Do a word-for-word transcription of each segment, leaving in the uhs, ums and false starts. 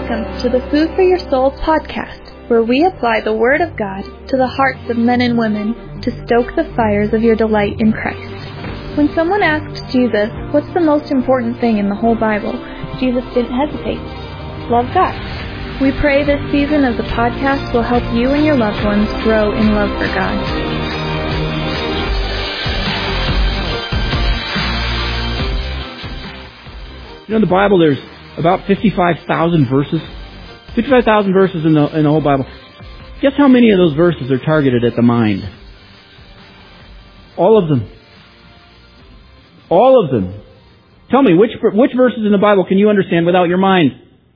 Welcome to the Food for Your Soul podcast, where we apply the Word of God to the hearts of men and women to stoke the fires of your delight in Christ. When someone asked Jesus, what's the most important thing in the whole Bible, Jesus didn't hesitate. Love God. We pray this season of the podcast will help you and your loved ones grow in love for God. You know, in the Bible, there's about fifty-five thousand verses. fifty-five thousand verses in the, in the whole Bible. Guess how many of those verses are targeted at the mind? All of them. All of them. Tell me, which which verses in the Bible can you understand without your mind?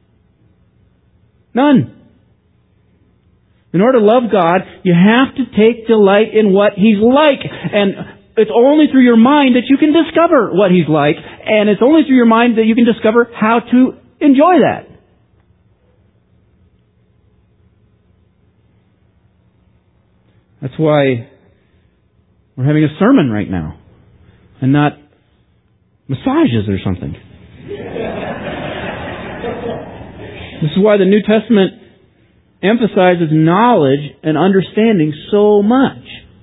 None. In order to love God, you have to take delight in what He's like. And it's only through your mind that you can discover what He's like. And it's only through your mind that you can discover how to enjoy that. That's why we're having a sermon right now. And not massages or something. This is why the New Testament emphasizes knowledge and understanding so much.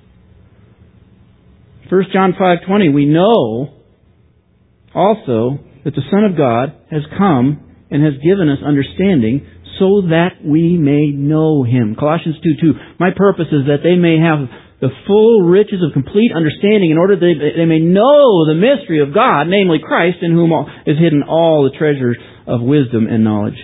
First John five twenty, we know also that the Son of God has come and has given us understanding so that we may know Him. Colossians two two, my purpose is that they may have the full riches of complete understanding in order that they may know the mystery of God, namely Christ, in whom is hidden all the treasures of wisdom and knowledge.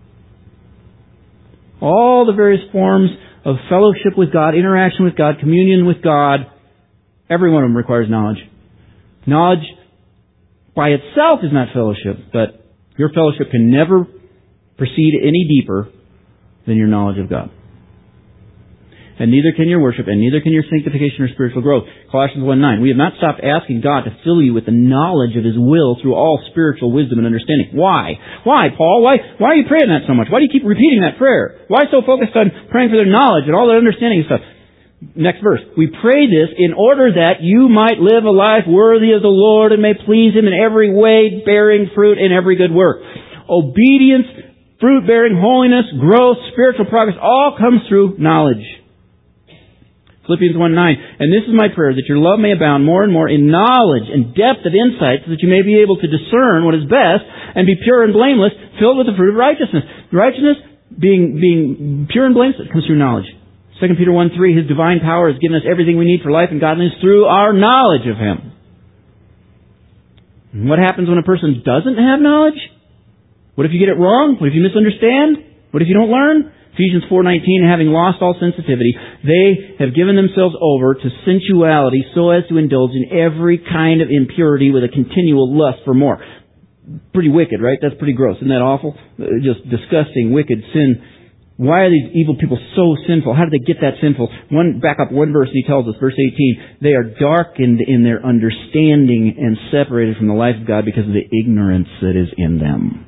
All the various forms of fellowship with God, interaction with God, communion with God, every one of them requires knowledge. Knowledge by itself is not fellowship, but your fellowship can never proceed any deeper than your knowledge of God. And neither can your worship, and neither can your sanctification or spiritual growth. Colossians one nine, we have not stopped asking God to fill you with the knowledge of His will through all spiritual wisdom and understanding. Why? Why, Paul? Why, why are you praying that so much? Why do you keep repeating that prayer? Why so focused on praying for their knowledge and all their understanding and stuff? Next verse. We pray this in order that you might live a life worthy of the Lord and may please Him in every way, bearing fruit in every good work. Obedience, fruit-bearing, holiness, growth, spiritual progress, all comes through knowledge. Philippians one nine, and this is my prayer, that your love may abound more and more in knowledge and depth of insight, so that you may be able to discern what is best and be pure and blameless, filled with the fruit of righteousness. Righteousness, being being pure and blameless, comes through knowledge. Second Peter one three, His divine power has given us everything we need for life and godliness through our knowledge of Him. And what happens when a person doesn't have knowledge? What if you get it wrong? What if you misunderstand? What if you don't learn? Ephesians four nineteen, having lost all sensitivity, they have given themselves over to sensuality so as to indulge in every kind of impurity with a continual lust for more. Pretty wicked, right? That's pretty gross. Isn't that awful? Just disgusting, wicked sin. Why are these evil people so sinful? How did they get that sinful? One, back up one verse, He tells us, verse eighteen, they are darkened in their understanding and separated from the life of God because of the ignorance that is in them.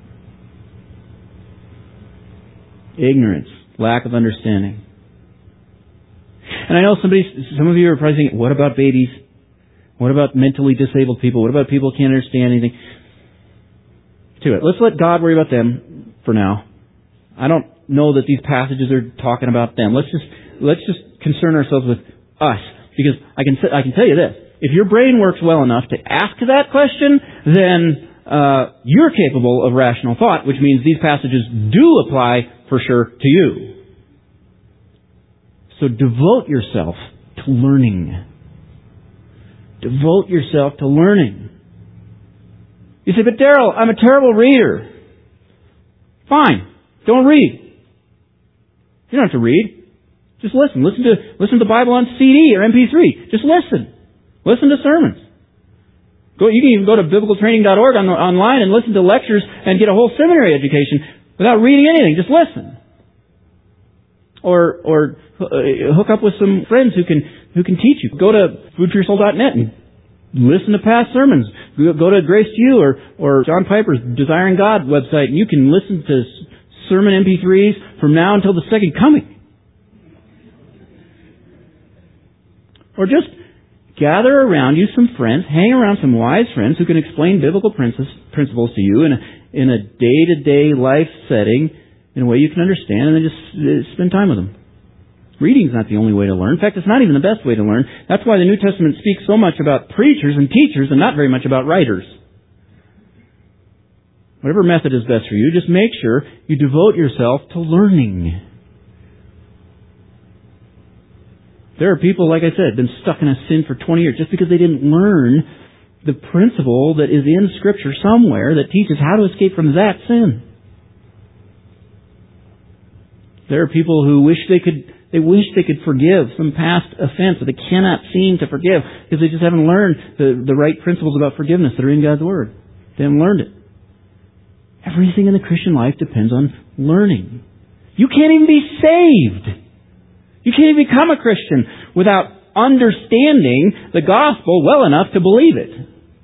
Ignorance, lack of understanding. And I know somebody, some of you are probably thinking, what about babies? What about mentally disabled people? What about people who can't understand anything? To it. Let's let God worry about them for now. I don't know that these passages are talking about them. Let's just let's just concern ourselves with us, because I can I can tell you this: if your brain works well enough to ask that question, then uh, you're capable of rational thought, which means these passages do apply for sure to you. So devote yourself to learning. Devote yourself to learning. You say, but Daryl, I'm a terrible reader. Fine. Don't read. You don't have to read. Just listen. Listen to listen to the Bible on C D or M P three. Just listen. Listen to sermons. Go. You can even go to biblical training dot org on, online and listen to lectures and get a whole seminary education without reading anything. Just listen. Or or uh, hook up with some friends who can who can teach you. Go to food for your soul dot net and listen to past sermons. Go to Grace to You or or John Piper's Desiring God website, and you can listen to sermon M P threes from now until the second coming. Or just gather around you some friends, hang around some wise friends who can explain biblical principles to you in a, in a day-to-day life setting, in a way you can understand, and then just uh, spend time with them. Reading's not the only way to learn. In fact, it's not even the best way to learn. That's why the New Testament speaks so much about preachers and teachers and not very much about writers. Whatever method is best for you, just make sure you devote yourself to learning. There are people, like I said, been stuck in a sin for twenty years just because they didn't learn the principle that is in Scripture somewhere that teaches how to escape from that sin. There are people who wish they could They wish they could forgive some past offense that they cannot seem to forgive because they just haven't learned the, the right principles about forgiveness that are in God's Word. They haven't learned it. Everything in the Christian life depends on learning. You can't even be saved. You can't even become a Christian without understanding the gospel well enough to believe it.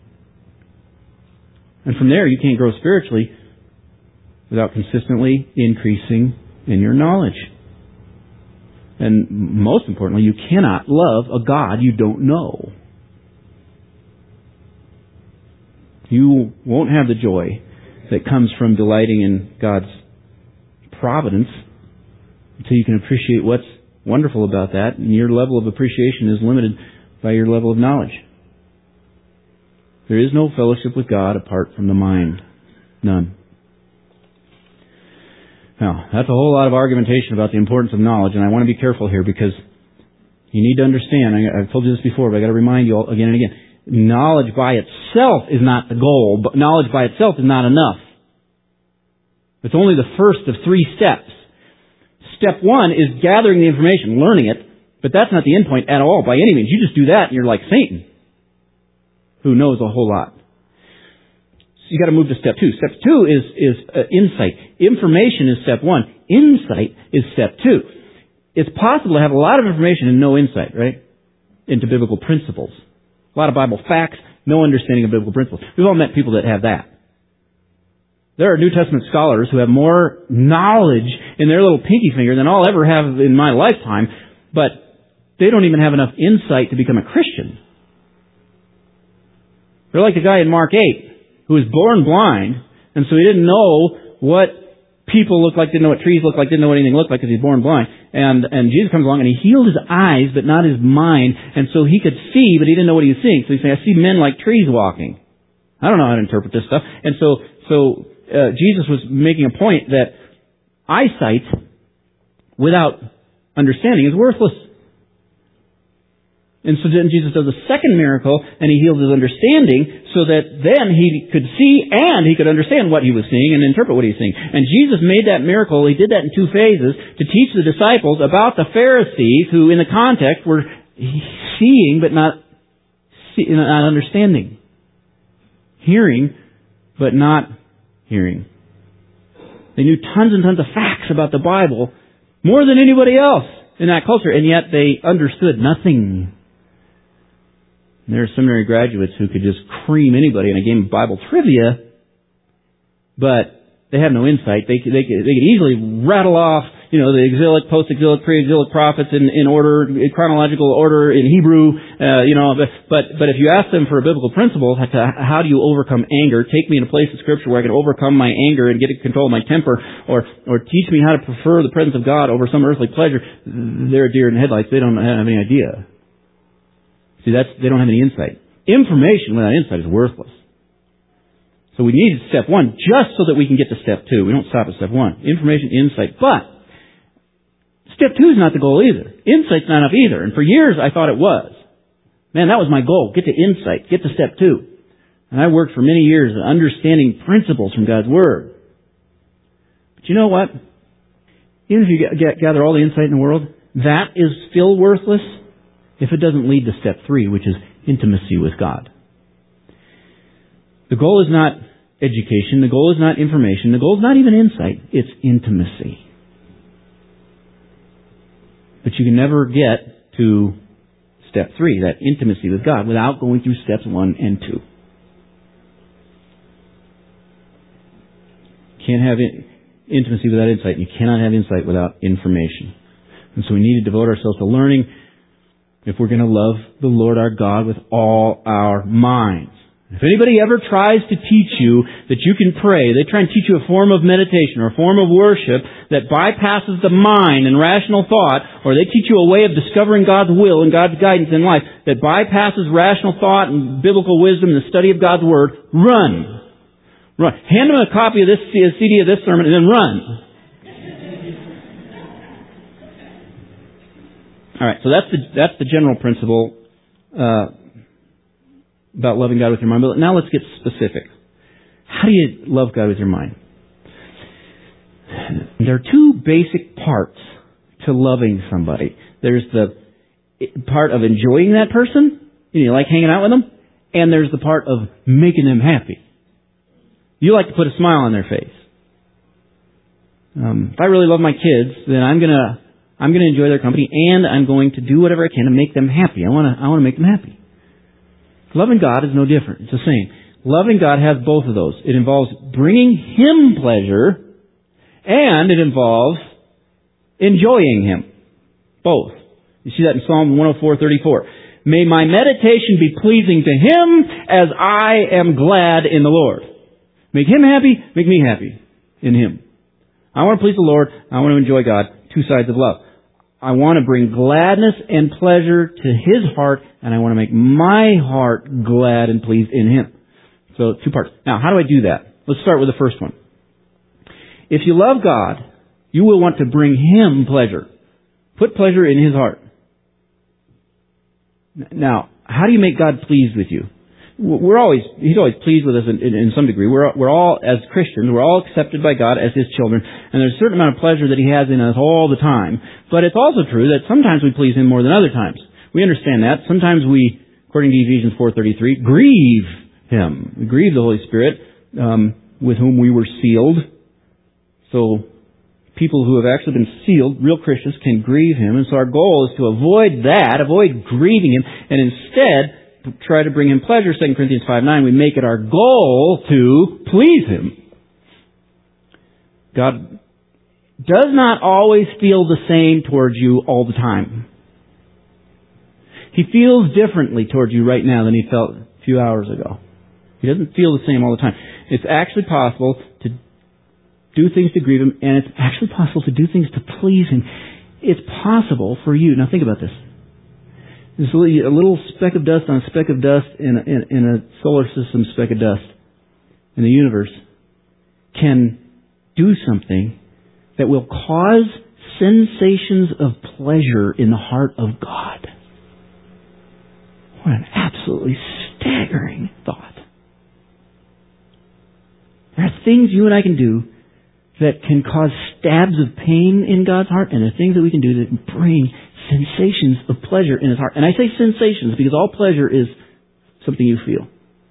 And from there, you can't grow spiritually without consistently increasing in your knowledge. And most importantly, you cannot love a God you don't know. You won't have the joy that comes from delighting in God's providence until you can appreciate what's wonderful about that, and your level of appreciation is limited by your level of knowledge. There is no fellowship with God apart from the mind. None. Now, that's a whole lot of argumentation about the importance of knowledge, and I want to be careful here because you need to understand, I, I've told you this before, but I've got to remind you all again and again, knowledge by itself is not the goal, but knowledge by itself is not enough. It's only the first of three steps. Step one is gathering the information, learning it, but that's not the end point at all by any means. You just do that and you're like Satan, who knows a whole lot. So you got to move to step two. Step two is, is uh, insight. Information is step one. Insight is step two. It's possible to have a lot of information and no insight, right? Into biblical principles. A lot of Bible facts, no understanding of biblical principles. We've all met people that have that. There are New Testament scholars who have more knowledge in their little pinky finger than I'll ever have in my lifetime, but they don't even have enough insight to become a Christian. They're like the guy in Mark eight, who was born blind, and so he didn't know what people looked like, didn't know what trees looked like, didn't know what anything looked like because he's born blind. And and Jesus comes along and he healed his eyes, but not his mind, and so he could see, but he didn't know what he was seeing. So he's saying, I see men like trees walking. I don't know how to interpret this stuff. And so, so uh, Jesus was making a point that eyesight without understanding is worthless. And so then Jesus does a second miracle, and he heals his understanding so that then he could see and he could understand what he was seeing and interpret what he was seeing. And Jesus made that miracle, he did that in two phases, to teach the disciples about the Pharisees who, in the context, were seeing but not, see, not understanding. Hearing, but not hearing. They knew tons and tons of facts about the Bible, more than anybody else in that culture, and yet they understood nothing. And there are seminary graduates who could just cream anybody in a game of Bible trivia, but they have no insight. They they could, they could easily rattle off, you know, the exilic, post-exilic, pre-exilic prophets in, in order, in chronological order in Hebrew, uh, you know. But but if you ask them for a biblical principle, how, to, how do you overcome anger? Take me in a place of Scripture where I can overcome my anger and get control of my temper, or or teach me how to prefer the presence of God over some earthly pleasure. They're a deer in the headlights. They don't have any idea. See, that's they don't have any insight. Information without insight is worthless. So we need step one just so that we can get to step two. We don't stop at step one. Information, insight. But step two is not the goal either. Insight's not enough either. And for years I thought it was. Man, that was my goal. Get to insight. Get to step two. And I worked for many years at understanding principles from God's Word. But you know what? Even if you get, gather all the insight in the world, that is still worthless if it doesn't lead to step three, which is intimacy with God. The goal is not education. The goal is not information. The goal is not even insight. It's intimacy. But you can never get to step three, that intimacy with God, without going through steps one and two. You can't have intimacy without insight. You cannot have insight without information. And so we need to devote ourselves to learning if we're going to love the Lord our God with all our minds. If anybody ever tries to teach you that you can pray, they try and teach you a form of meditation or a form of worship that bypasses the mind and rational thought, or they teach you a way of discovering God's will and God's guidance in life that bypasses rational thought and biblical wisdom and the study of God's Word, run. Run. Hand them a copy of this a C D of this sermon and then run. All right, so that's the that's the general principle uh, about loving God with your mind. But now let's get specific. How do you love God with your mind? There are two basic parts to loving somebody. There's the part of enjoying that person, you know, like hanging out with them, and there's the part of making them happy. You like to put a smile on their face. Um, if I really love my kids, then I'm gonna I'm gonna enjoy their company, and I'm going to do whatever I can to make them happy. I want to I want to make them happy. Loving God is no different. It's the same. Loving God has both of those. It involves bringing Him pleasure, and it involves enjoying Him. Both. You see that in Psalm one oh four thirty-four. May my meditation be pleasing to Him as I am glad in the Lord. Make Him happy, make me happy in Him. I want to please the Lord. I want to enjoy God. Two sides of love. I want to bring gladness and pleasure to His heart, and I want to make my heart glad and pleased in Him. So, two parts. Now, how do I do that? Let's start with the first one. If you love God, you will want to bring Him pleasure. Put pleasure in His heart. Now, how do you make God pleased with you? We're always, He's always pleased with us in, in, in some degree. We're, we're all, as Christians, we're all accepted by God as His children, and there's a certain amount of pleasure that He has in us all the time. But it's also true that sometimes we please Him more than other times. We understand that. Sometimes we, according to Ephesians four thirty-three, grieve Him. We grieve the Holy Spirit, um, with whom we were sealed. So, people who have actually been sealed, real Christians, can grieve Him. And so our goal is to avoid that, avoid grieving Him, and instead try to bring Him pleasure. Second Corinthians five nine, we make it our goal to please Him. God does not always feel the same towards you all the time. He feels differently towards you right now than He felt a few hours ago. He doesn't feel the same all the time. It's actually possible to do things to grieve Him, and it's actually possible to do things to please Him. It's possible for you. Now think about this. There's a little speck of dust on a speck of dust in a, in, in a solar system speck of dust in the universe can do something that will cause sensations of pleasure in the heart of God. What an absolutely staggering thought. There are things you and I can do that can cause stabs of pain in God's heart, and there are things that we can do that bring sensations of pleasure in His heart. And I say sensations because all pleasure is something you feel.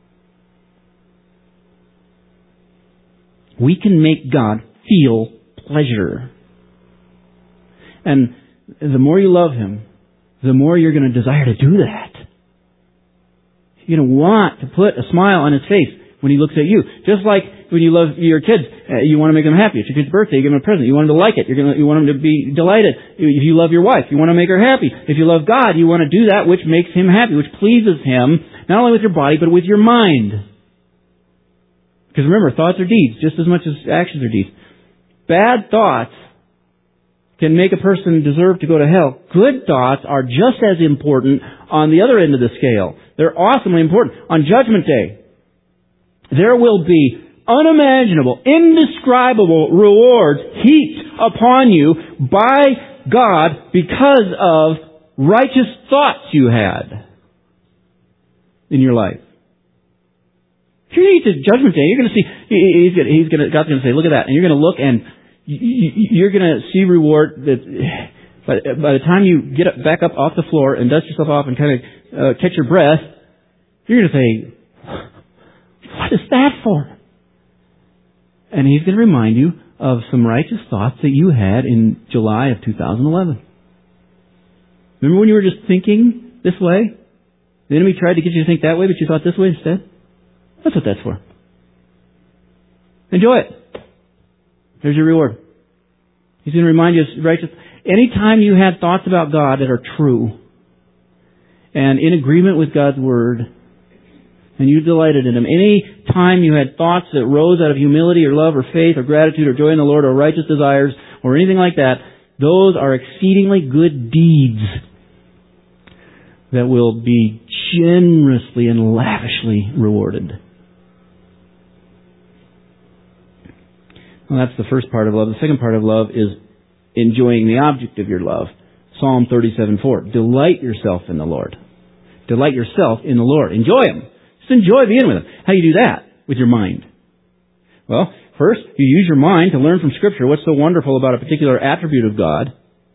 We can make God feel pleasure. And the more you love Him, the more you're going to desire to do that. You're going to want to put a smile on His face when He looks at you. Just like when you love your kids, uh, you want to make them happy. It's your kid's birthday, you give them a present. You want them to like it. You're gonna, you want them to be delighted. If you love your wife, you want to make her happy. If you love God, you want to do that which makes Him happy, which pleases Him, not only with your body, but with your mind. Because remember, thoughts are deeds, just as much as actions are deeds. Bad thoughts can make a person deserve to go to hell. Good thoughts are just as important on the other end of the scale. They're awesomely important. On Judgment Day, there will be unimaginable, indescribable rewards heaped upon you by God because of righteous thoughts you had in your life. If you get to Judgment Day, you're going to see, he's going to, he's going to, God's going to say, look at that. And you're going to look and you're going to see reward that by, by the time you get back up off the floor and dust yourself off and kind of uh, catch your breath, you're going to say, what is that for? And He's going to remind you of some righteous thoughts that you had in July of two thousand eleven. Remember when you were just thinking this way? The enemy tried to get you to think that way, but you thought this way instead? That's what that's for. Enjoy it. There's your reward. He's going to remind you of righteous... Anytime you had thoughts about God that are true and in agreement with God's Word, and you delighted in Him. Any time you had thoughts that rose out of humility or love or faith or gratitude or joy in the Lord or righteous desires or anything like that, those are exceedingly good deeds that will be generously and lavishly rewarded. Well, that's the first part of love. The second part of love is enjoying the object of your love. Psalm thirty-seven four. Delight yourself in the Lord. Delight yourself in the Lord. Enjoy Him. Just enjoy being with Him. How do you do that? With your mind. Well, first, you use your mind to learn from Scripture what's so wonderful about a particular attribute of God.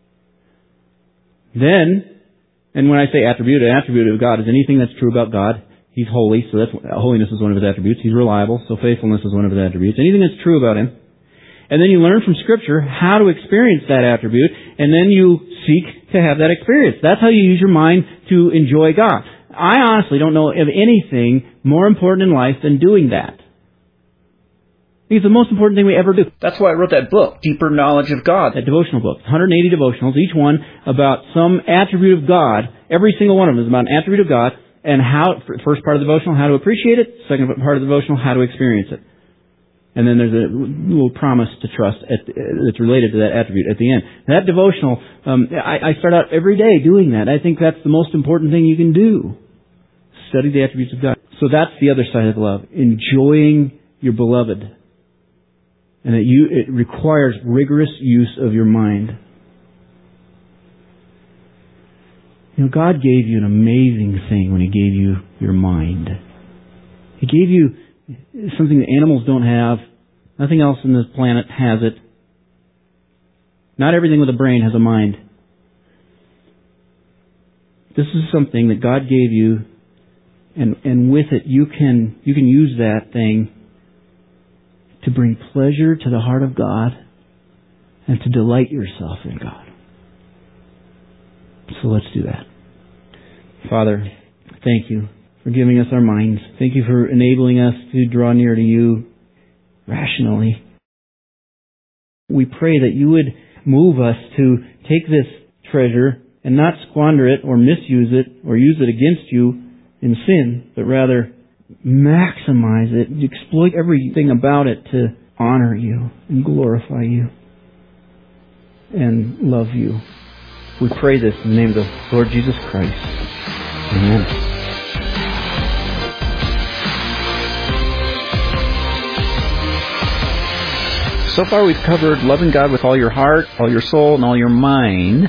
Then, and when I say attribute, an attribute of God is anything that's true about God. He's holy, so that's holiness is one of His attributes. He's reliable, so faithfulness is one of His attributes. Anything that's true about Him. And then you learn from Scripture how to experience that attribute, and then you seek to have that experience. That's how you use your mind to enjoy God. I honestly don't know of anything more important in life than doing that. It's the most important thing we ever do. That's why I wrote that book, Deeper Knowledge of God, that devotional book. one hundred eighty devotionals, each one about some attribute of God. Every single one of them is about an attribute of God, and how, first part of the devotional, how to appreciate it. Second part of the devotional, how to experience it. And then there's a little promise to trust at, that's related to that attribute at the end. That devotional, um, I, I start out every day doing that. I think that's the most important thing you can do. Study the attributes of God. So that's the other side of love. Enjoying your beloved. And that you, it requires rigorous use of your mind. You know, God gave you an amazing thing when He gave you your mind. He gave you something that animals don't have. Nothing else on this planet has it. Not everything with a brain has a mind. This is something that God gave you, and, and with it you can you can use that thing to bring pleasure to the heart of God and to delight yourself in God. So let's do that. Father, thank You for giving us our minds. Thank You for enabling us to draw near to You rationally. We pray that You would move us to take this treasure and not squander it or misuse it or use it against You in sin, but rather maximize it, exploit everything about it to honor You and glorify You and love You. We pray this in the name of the Lord Jesus Christ. Amen. So far we've covered loving God with all your heart, all your soul, and all your mind.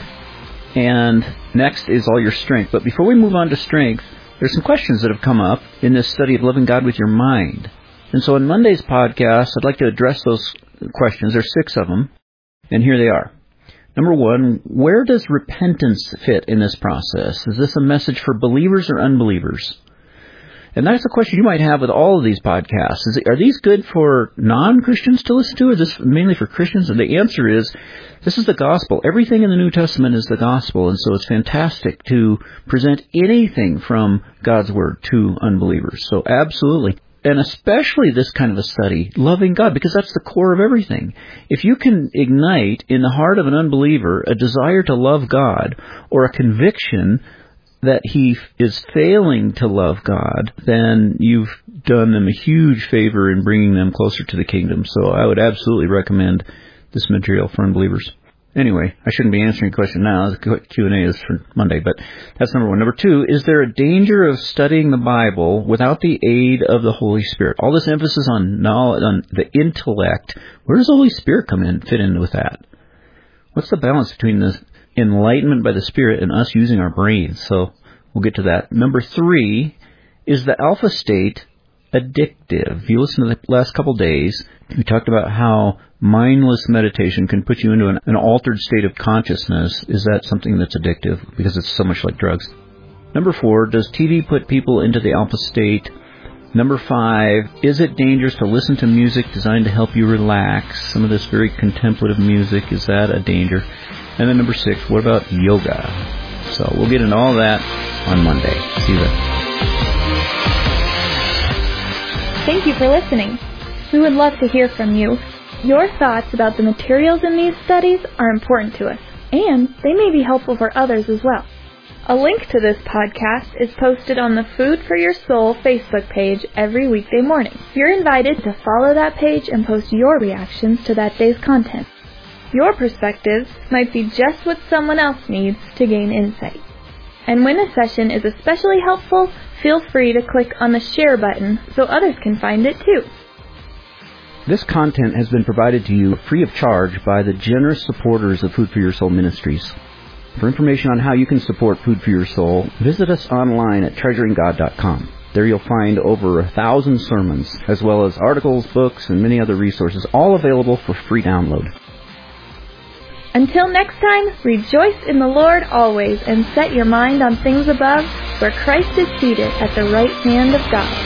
And next is all your strength. But before we move on to strength, there's some questions that have come up in this study of loving God with your mind. And so in Monday's podcast, I'd like to address those questions. There's six of them. And here they are. Number one, where does repentance fit in this process? Is this a message for believers or unbelievers? And that's a question you might have with all of these podcasts. Is it, are these good for non-Christians to listen to, or is this mainly for Christians? And the answer is, this is the gospel. Everything in the New Testament is the gospel, and so it's fantastic to present anything from God's Word to unbelievers. So absolutely. And especially this kind of a study, loving God, because that's the core of everything. If you can ignite in the heart of an unbeliever a desire to love God or a conviction that he is failing to love God, then you've done them a huge favor in bringing them closer to the kingdom. So I would absolutely recommend this material for unbelievers. Anyway, I shouldn't be answering a question now. The Q and A is for Monday, but that's number one. Number two, is there a danger of studying the Bible without the aid of the Holy Spirit? All this emphasis on knowledge, on the intellect, where does the Holy Spirit come in, fit in with that? What's the balance between the enlightenment by the Spirit and us using our brains? So we'll get to that. Number three, is the alpha state addictive? If you listen to the last couple days, we talked about how mindless meditation can put you into an, an altered state of consciousness. Is that something that's addictive? Because it's so much like drugs. Number four, does T V put people into the alpha state? Number five, is it dangerous to listen to music designed to help you relax? Some of this very contemplative music, is that a danger? And then number six, what about yoga? So we'll get into all that on Monday. See you then. Thank you for listening. We would love to hear from you. Your thoughts about the materials in these studies are important to us, and they may be helpful for others as well. A link to this podcast is posted on the Food for Your Soul Facebook page every weekday morning. You're invited to follow that page and post your reactions to that day's content. Your perspectives might be just what someone else needs to gain insight. And when a session is especially helpful, feel free to click on the share button so others can find it too. This content has been provided to you free of charge by the generous supporters of Food for Your Soul Ministries. For information on how you can support Food for Your Soul, visit us online at treasuring god dot com. There you'll find over a thousand sermons, as well as articles, books, and many other resources, all available for free download. Until next time, rejoice in the Lord always and set your mind on things above, where Christ is seated at the right hand of God.